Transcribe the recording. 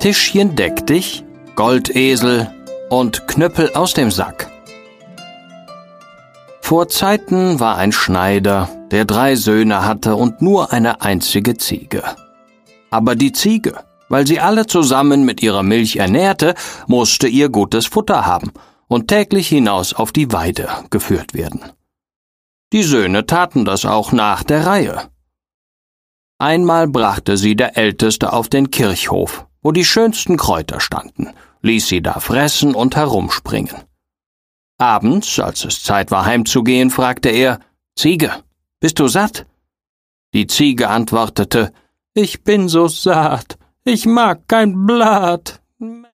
Tischchen deck dich, Goldesel und Knüppel aus dem Sack. Vor Zeiten war ein Schneider, der 3 Söhne hatte und nur eine einzige Ziege. Aber die Ziege, weil sie alle zusammen mit ihrer Milch ernährte, musste ihr gutes Futter haben und täglich hinaus auf die Weide geführt werden. Die Söhne taten das auch nach der Reihe. Einmal brachte sie der Älteste auf den Kirchhof, wo die schönsten Kräuter standen, ließ sie da fressen und herumspringen. Abends, als es Zeit war heimzugehen, fragte er, »Ziege, bist du satt?« Die Ziege antwortete, »Ich bin so satt, ich mag kein Blatt.«